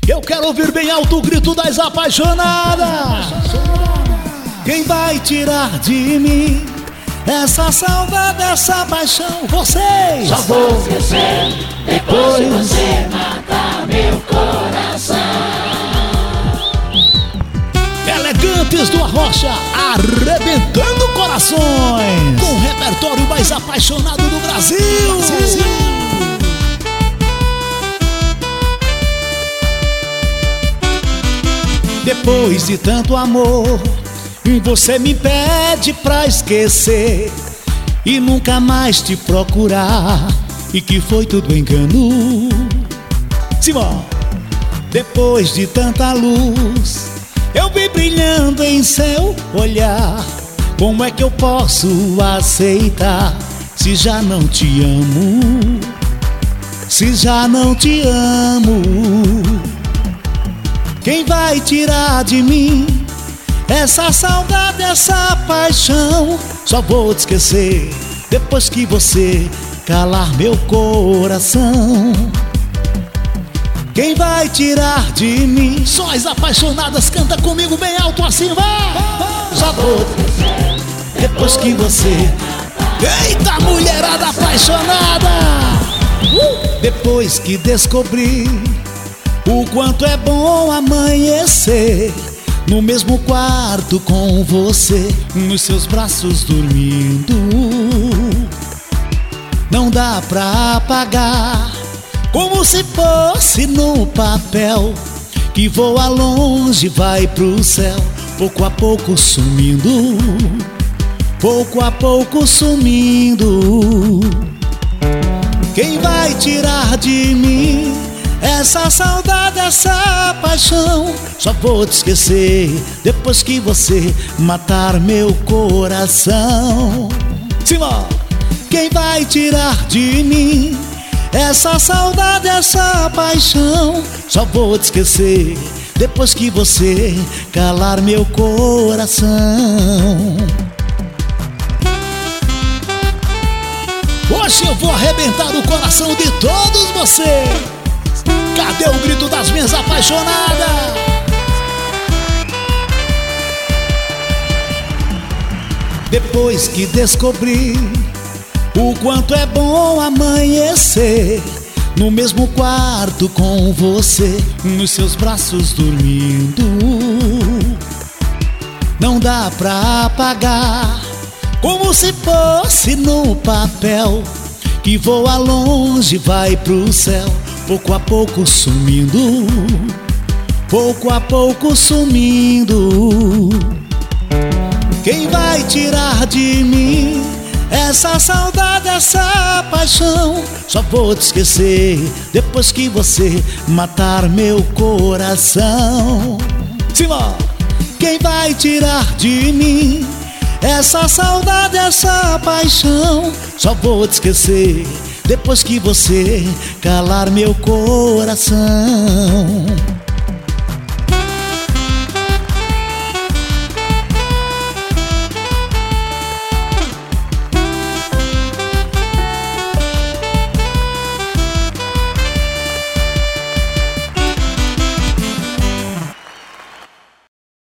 Eu quero ouvir bem alto o grito das apaixonadas. Quem vai tirar de mim essa saudade, essa paixão? Vocês! Só vou esquecer depois que você matar meu coração. Elegantes do Arrocha, arrebentando corações, com o repertório mais apaixonado do Brasil. Depois de tanto amor, você me pede pra esquecer e nunca mais te procurar, e que foi tudo engano. Simão, depois de tanta luz, eu vi brilhando em seu olhar. Como é que eu posso aceitar se já não te amo? Se já não te amo. Quem vai tirar de mim essa saudade, essa paixão? Só vou te esquecer depois que você calar meu coração. Quem vai tirar de mim? Só as apaixonadas, canta comigo bem alto assim, vai! Só vou te esquecer depois que você... Eita, mulherada apaixonada! Depois que descobri o quanto é bom amanhecer no mesmo quarto com você, nos seus braços dormindo, não dá pra apagar, como se fosse no papel que voa longe, vai pro céu, pouco a pouco sumindo, pouco a pouco sumindo. Quem vai tirar de mim essa saudade, essa paixão? Só vou te esquecer depois que você matar meu coração. Simão! Quem vai tirar de mim essa saudade, essa paixão? Só vou te esquecer depois que você calar meu coração. Hoje eu vou arrebentar o coração de todos vocês. Cadê o grito das minhas apaixonadas? Depois que descobri o quanto é bom amanhecer no mesmo quarto com você, nos seus braços dormindo, não dá pra apagar, como se fosse no papel que voa longe, vai pro céu, pouco a pouco sumindo, pouco a pouco sumindo. Quem vai tirar de mim essa saudade, essa paixão? Só vou te esquecer depois que você matar meu coração. Simão! Quem vai tirar de mim essa saudade, essa paixão? Só vou te esquecer depois que você calar meu coração.